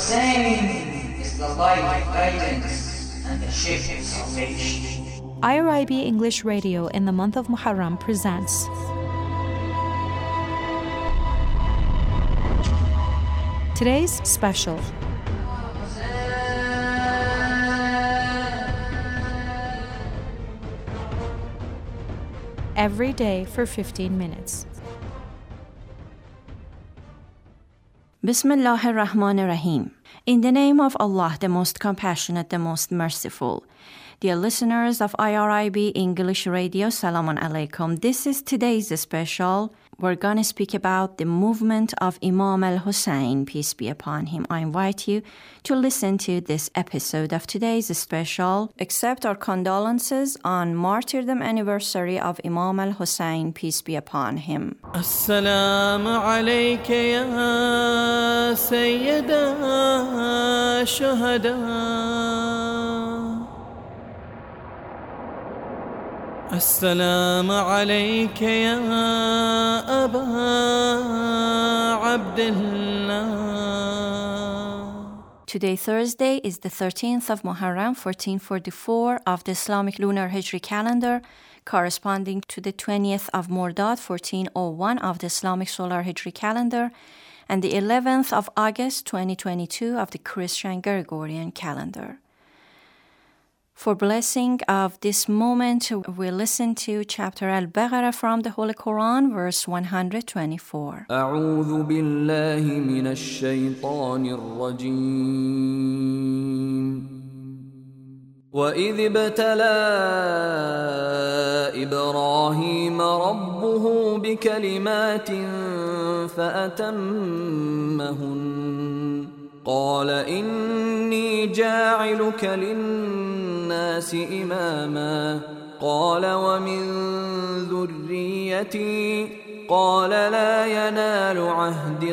Hussein is the light of guidance and the ship of salvation. IRIB English Radio in the month of Muharram presents today's special. Every day for 15 minutes. Bismillah ar-Rahman ar-Rahim. In the name of Allah, the most compassionate, the most merciful. Dear listeners of IRIB English Radio, Salamun Alaikum. This is today's special. We're going to speak about the movement of Imam al-Hussein, peace be upon him. I invite you to listen to this episode of today's special. Accept our condolences on martyrdom anniversary of Imam al-Hussein, peace be upon him. Assalamu alayka ya sayyida shuhada. السلام عليك يا أبا عبد الله. Today, Thursday, is the 13th of Muharram, 1444 of the Islamic lunar Hijri calendar, corresponding to the 20th of Mordad, 1401 of the Islamic solar Hijri calendar, and the 11th of August, 2022 of the Christian Gregorian calendar. For blessing of this moment, we listen to chapter Al-Baqarah from the Holy Quran, verse 124. أعوذ بالله من الشيطان الرجيم وإذ ابتلى إبراهيم ربه بكلمات فأتمهن قال إني جاعلك للناس إماما قال ومن ذريتي قال لا ينال عهد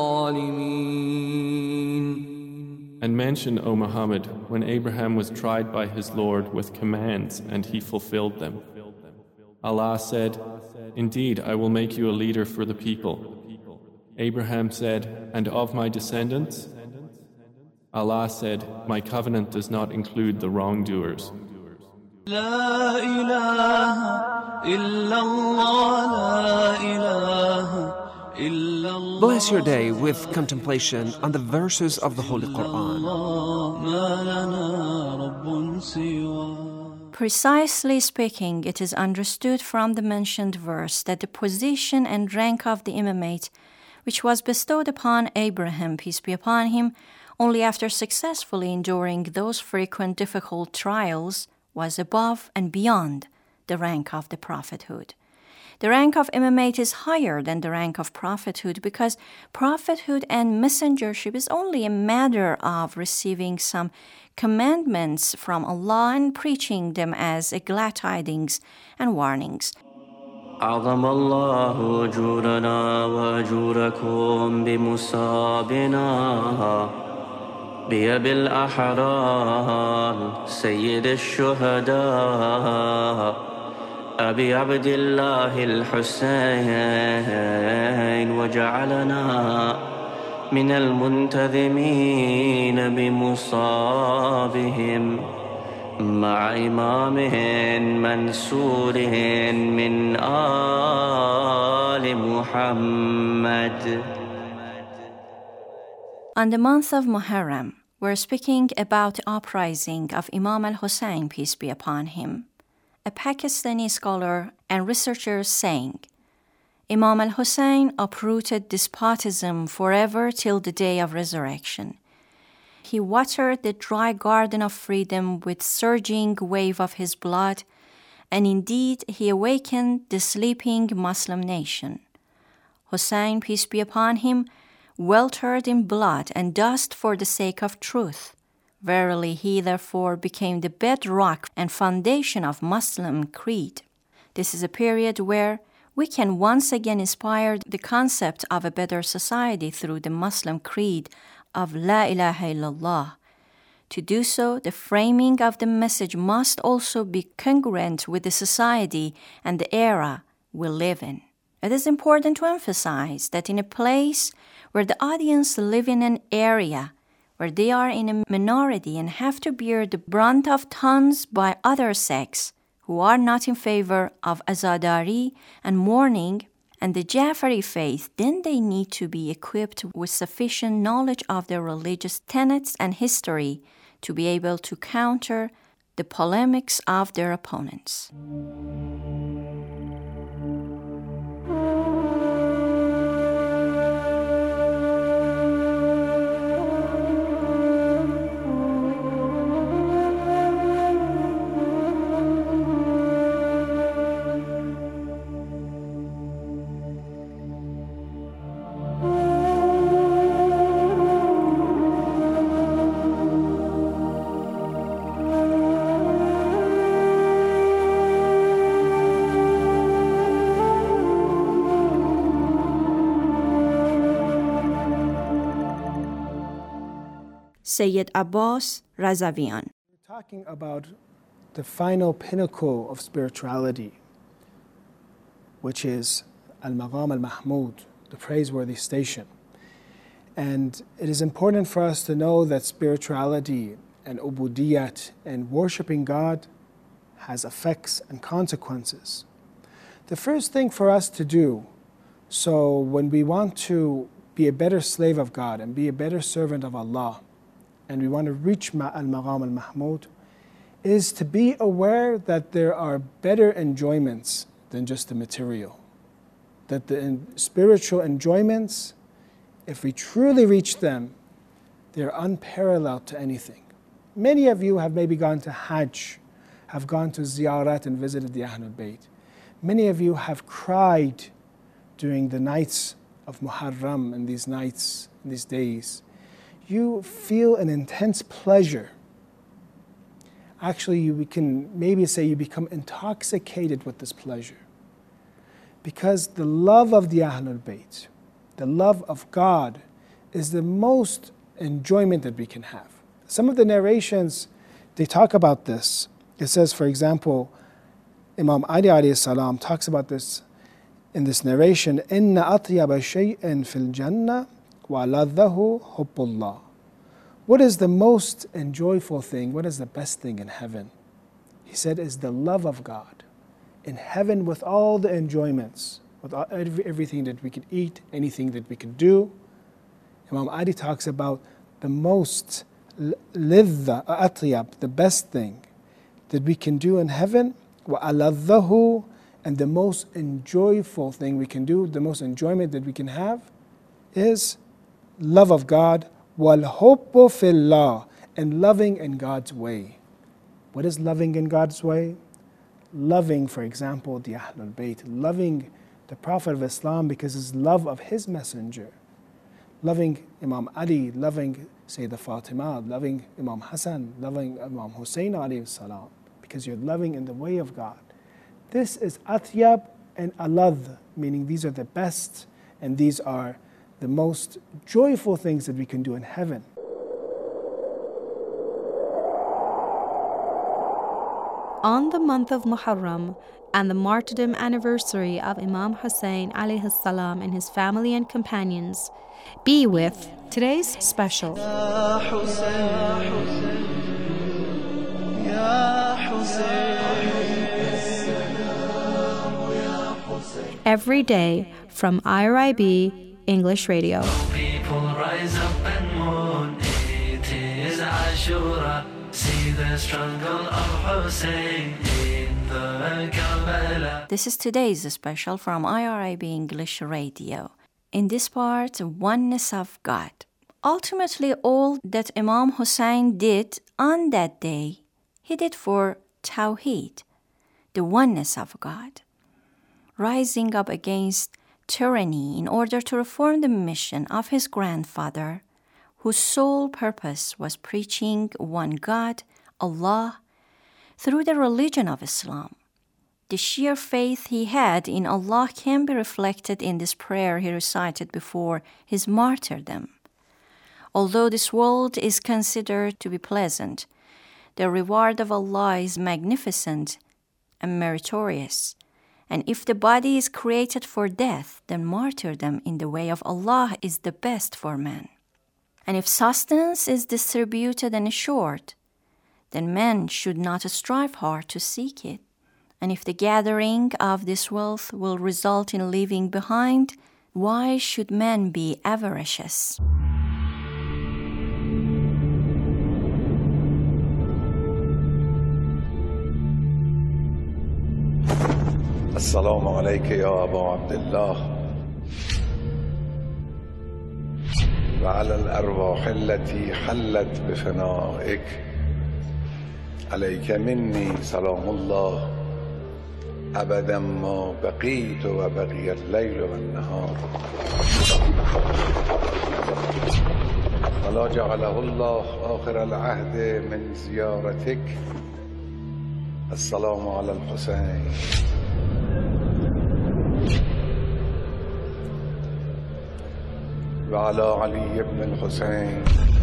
الظالمين. And mention, O Muhammad, when Abraham was tried by his Lord with commands and he fulfilled them. Allah said, "Indeed, I will make you a leader for the people." Abraham said, "And of my descendants?" Allah said, "My covenant does not include the wrongdoers." لا إله إلا الله لا إله إلا الله. Bless your day with contemplation on the verses of the Holy Quran. ما لنا رب سواه. Precisely speaking, it is understood from the mentioned verse that the position and rank of the imamate, which was bestowed upon Abraham, peace be upon him, only after successfully enduring those frequent difficult trials, was above and beyond the rank of the prophethood. The rank of imamate is higher than the rank of prophethood because prophethood and messengership is only a matter of receiving some commandments from Allah and preaching them as glad tidings and warnings. أعظم الله أجورنا وأجوركم بمصابنا بأبي الأحرار سيد الشهداء أبي عبد الله الحسين وجعلنا من المنتظمين بمصابهم مع إمام منصور من آل محمد. On the month of Muharram, we're speaking about the uprising of Imam al-Hussein, peace be upon him. A Pakistani scholar and researcher saying, Imam al-Hussein uprooted despotism forever till the day of resurrection. He watered the dry garden of freedom with surging wave of his blood, and indeed he awakened the sleeping Muslim nation. Hussein, peace be upon him, weltered in blood and dust for the sake of truth. Verily, he therefore became the bedrock and foundation of Muslim creed. This is a period where we can once again inspire the concept of a better society through the Muslim creed of La ilaha illallah. To do so, the framing of the message must also be congruent with the society and the era we live in. It is important to emphasize that in a place where the audience live in an area where they are in a minority and have to bear the brunt of taunts by other sects who are not in favor of azadari and mourning and the Jafari faith, then they need to be equipped with sufficient knowledge of their religious tenets and history to be able to counter the polemics of their opponents. Sayyid Abbas Razavian. We're talking about the final pinnacle of spirituality, which is Al-Maqam Al-Mahmud, the praiseworthy station. And it is important for us to know that spirituality and ubudiyat and worshiping God has effects and consequences. The first thing for us to do, so when we want to be a better slave of God and be a better servant of Allah, and we want to reach Al-Maqam Al-Mahmud, is to be aware that there are better enjoyments than just the material. That the spiritual enjoyments, if we truly reach them, they're unparalleled to anything. Many of you have maybe gone to Hajj, have gone to Ziyarat and visited the Ahlul Bayt. Many of you have cried during the nights of Muharram and these nights, and these days. You feel an intense pleasure. Actually, we can maybe say you become intoxicated with this pleasure. Because the love of the Ahlul Bayt, the love of God, is the most enjoyment that we can have. Some of the narrations, they talk about this. It says, for example, Imam Ali alayhi salam talks about this in this narration, إِنَّ أَطْيَبَ شَيْءٍ فِي الْجَنَّةِ وَلَذَّهُ حُبُّ اللَّهِ. What is the most enjoyable thing? What is the best thing in heaven? He said, is the love of God. In heaven, with all the enjoyments, with everything that we could eat, anything that we could do, Imam Ali talks about the most lidha, atyab, the best thing that we can do in heaven, وَأَلَذَّهُ, and the most enjoyable thing we can do, the most enjoyment that we can have, is love of God, وَالْحُبُّ فِي اللَّهِ, and loving in God's way. What is loving in God's way? Loving, for example, the Ahlul Bayt, loving the Prophet of Islam because his love of his messenger, loving Imam Ali, loving Sayyidah Fatima, loving Imam Hassan, loving Imam Hussein alayhi salam, because you're loving in the way of God. This is atyab and aladh, meaning these are the best and these are the most joyful things that we can do in heaven. On the month of Muharram and the martyrdom anniversary of Imam Hussein alayhi salam and his family and companions, be with today's special. Every day from IRIB English Radio. People rise up and mourn, it is Ashura. See the struggle of Hussein in the Karbala. This is today's special from IRIB English Radio. In this part, oneness of God. Ultimately, all that Imam Hussein did on that day, he did for Tawheed, the oneness of God. Rising up against tyranny in order to reform the mission of his grandfather, whose sole purpose was preaching one God, Allah, through the religion of Islam. The sheer faith he had in Allah can be reflected in this prayer he recited before his martyrdom. Although this world is considered to be pleasant, the reward of Allah is magnificent and meritorious. And if the body is created for death, then martyrdom in the way of Allah is the best for man. And if sustenance is distributed and assured, then men should not strive hard to seek it. And if the gathering of this wealth will result in leaving behind, why should men be avaricious? السلام عليك يا أبا عبد الله وعلى الأرواح التي حلت بفنائك عليك مني سلام الله أبدا ما بقيت وبقي الليل والنهار ولا جعله الله آخر العهد من زيارتك السلام على الحسين وعلى علي بن الحسين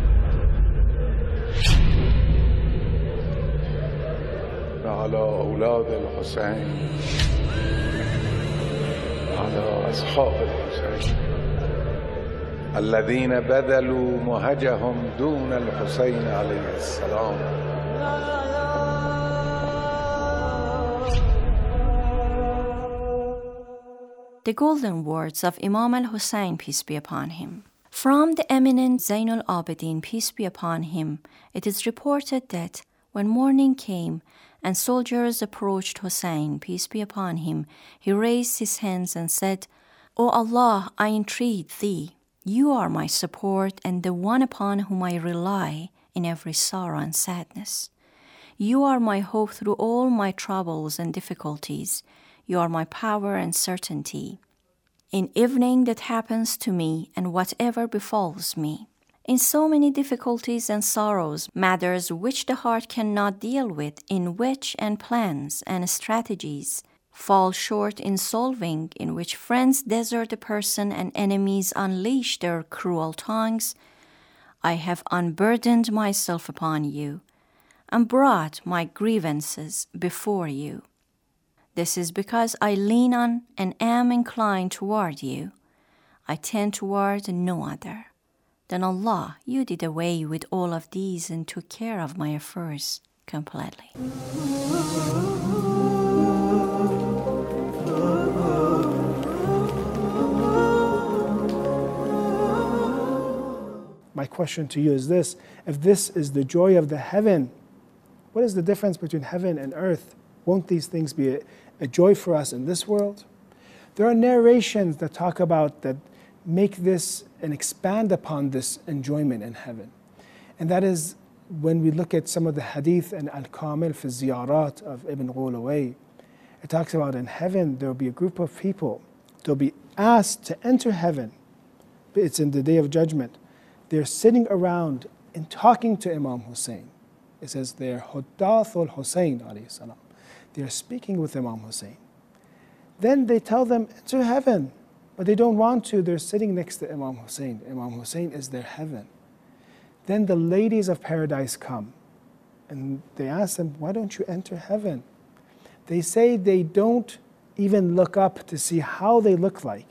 وعلى أولاد الحسين وعلى أصحاب الحسين الذين بذلوا مهجهم دون الحسين عليه السلام The golden words of Imam al-Hussein, peace be upon him. From the eminent Zain al-Abidin, peace be upon him, it is reported that when morning came and soldiers approached Hussein, peace be upon him, he raised his hands and said, O Allah, I entreat thee, you are my support and the one upon whom I rely in every sorrow and sadness. You are my hope through all my troubles and difficulties. You are my power and certainty. In evening that happens to me and whatever befalls me. In so many difficulties and sorrows, matters which the heart cannot deal with, in which and plans and strategies fall short in solving, in which friends desert a person and enemies unleash their cruel tongues, I have unburdened myself upon you and brought my grievances before you. This is because I lean on and am inclined toward you. I tend toward no other. Then Allah, you did away with all of these and took care of my affairs completely. My question to you is this: if this is the joy of the heaven, what is the difference between heaven and earth? Won't these things be a joy for us in this world? There are narrations that talk about that make this and expand upon this enjoyment in heaven. And that is when we look at some of the hadith and Al-Kamil fi Ziyarat of Ibn Ghulaway. It talks about in heaven there will be a group of people, they'll be asked to enter heaven. It's in the Day of Judgment. They're sitting around and talking to Imam Hussein. It says they're Huddathul Hussein alayhi salam. They're speaking with Imam Hussein. Then they tell them to heaven, but they don't want to. They're sitting next to Imam Hussein. Imam Hussein is their heaven. Then the ladies of paradise come and they ask them, why don't you enter heaven? They say they don't even look up to see how they look like.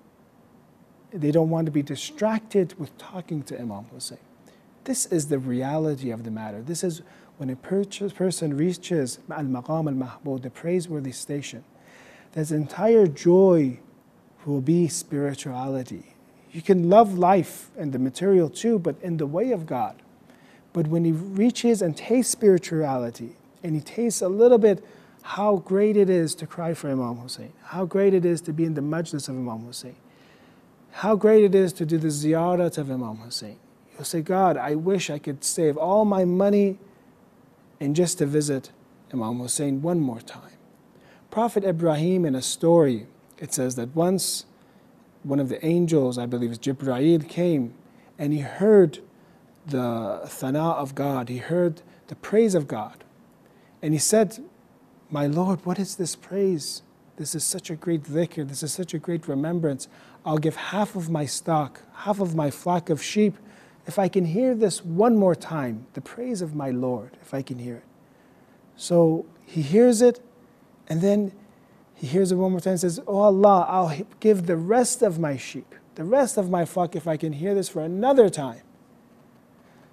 They don't want to be distracted with talking to Imam Hussein. This is the reality of the matter. This is when a person reaches al-maqam al-mahmud, the praiseworthy station, his entire joy will be spirituality. You can love life and the material too, but in the way of God. But when he reaches and tastes spirituality, and he tastes a little bit how great it is to cry for Imam Hussein, how great it is to be in the majlis of Imam Hussein, how great it is to do the ziyarat of Imam Hussein. You'll say, God, I wish I could save all my money and just to visit Imam Hussein one more time. Prophet Ibrahim, in a story, it says that once one of the angels, I believe it's Jibreel, came and he heard the thana of God, he heard the praise of God. And he said, my Lord, what is this praise? This is such a great dhikr, this is such a great remembrance. I'll give half of my stock, half of my flock of sheep, if I can hear this one more time, the praise of my Lord, if I can hear it. So he hears it, and then he hears it one more time and says, oh Allah, I'll give the rest of my sheep, the rest of my flock, if I can hear this for another time.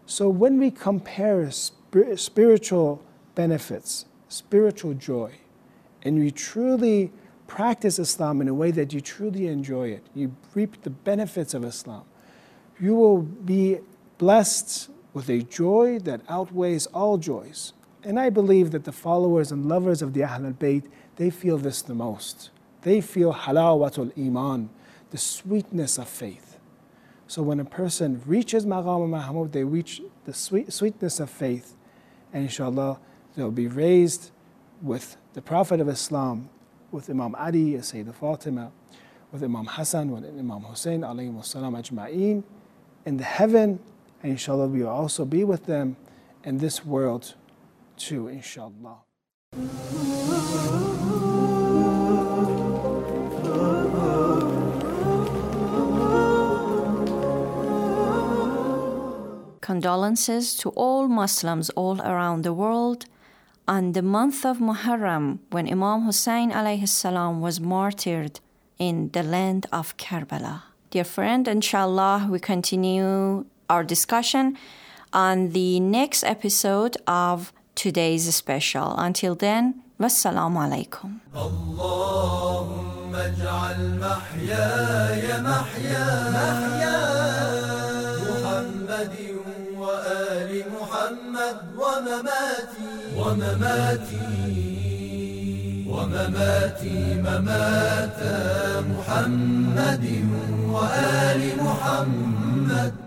So when we compare spiritual benefits, spiritual joy, and we truly practice Islam in a way that you truly enjoy it, you reap the benefits of Islam, you will be blessed with a joy that outweighs all joys. And I believe that the followers and lovers of the Ahlul Bayt, they feel this the most. They feel halawatul iman, the sweetness of faith. So when a person reaches Maqam Mahmud, they reach the sweetness of faith, and inshallah they'll be raised with the Prophet of Islam, with Imam Ali, Sayyidah Fatima, with Imam Hassan, with Imam Hussein, alayhimu salam ajma'een, in the heaven, and inshallah we will also be with them in this world too, inshallah. Condolences to all Muslims all around the world on the month of Muharram, when Imam Hussein alayhi salam was martyred in the land of Karbala. Dear friend, inshallah, we continue our discussion on the next episode of today's special. Until then, wassalamu alaikum. Allahumma ij'al mahyaya mahya Muhammadin wa ali Muhammad wa mamati mamata Muhammadin wa ali Muhammad